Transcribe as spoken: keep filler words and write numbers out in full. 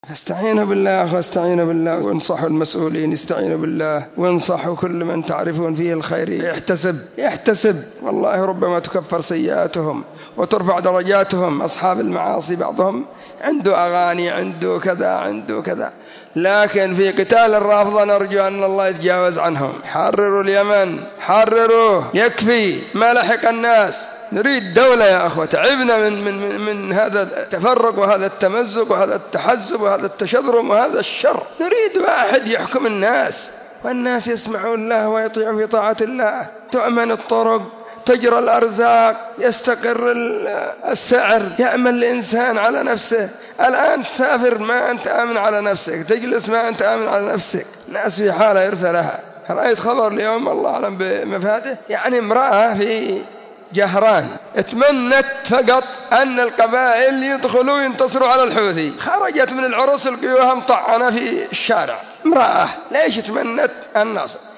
استعينوا بالله واستعينوا بالله وانصحوا المسؤولين، استعينوا بالله وانصحوا كل من تعرفون فيه الخير يحتسب يحتسب والله ربما تكفر سيئاتهم وترفع درجاتهم. أصحاب المعاصي بعضهم عنده أغاني، عنده كذا، عنده كذا، لكن في قتال الرافضة نرجو أن الله يتجاوز عنهم. حرروا اليمن، حرروا، يكفي ما لحق الناس. نريد دولة يا أخوة، تعبنا من, من, من, من هذا التفرق وهذا التمزق وهذا التحزب وهذا التشذرم وهذا الشر. نريد واحد يحكم الناس والناس يسمعون الله ويطيعوا في طاعة الله، تؤمن الطرق، تجرى الأرزاق، يستقر السعر، يأمن الإنسان على نفسه. الآن تسافر ما أنت آمن على نفسك، تجلس ما أنت آمن على نفسك، الناس في حالة يرثى لها. رأيت خبر اليوم الله أعلم بمفاده، يعني امرأة في جهران اتمنت فقط أن القبائل يدخلوا ينتصروا على الحوثي، خرجت من العرس القيوها مطعنة في الشارع. امرأة ليش تمنت النصر؟